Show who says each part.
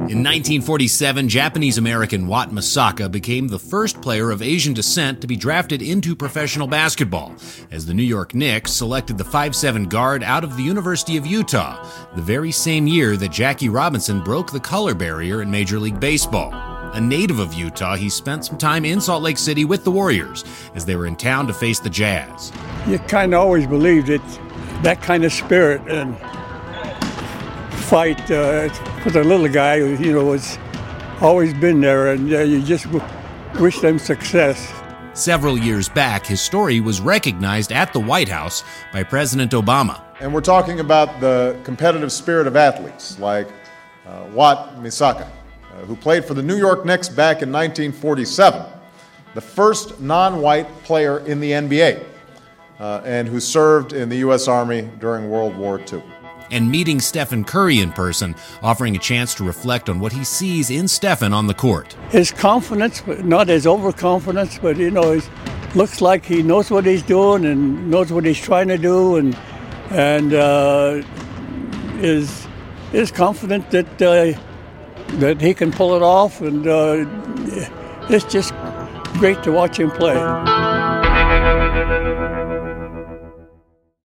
Speaker 1: In 1947, Japanese-American Wat Misaka became the first player of Asian descent to be drafted into professional basketball, as the New York Knicks selected the 5'7" guard out of the University of Utah, the very same year that Jackie Robinson broke the color barrier in Major League Baseball. A native of Utah, he spent some time in Salt Lake City with the Warriors as they were in town to face the Jazz.
Speaker 2: You kind of always believed that kind of spirit and fight for the little guy, was always been there, and you just wish them success.
Speaker 1: Several years back, his story was recognized at the White House by President Obama.
Speaker 3: And we're talking about the competitive spirit of athletes like Wat Misaka, who played for the New York Knicks back in 1947, the first non-white player in the NBA, and who served in the U.S. Army during World War II.
Speaker 1: And meeting Stephen Curry in person, offering a chance to reflect on what he sees in Stephen on the court.
Speaker 2: His confidence, not his overconfidence, but he looks like he knows what he's doing and knows what he's trying to do, and is confident that he can pull it off, and it's just great to watch him play.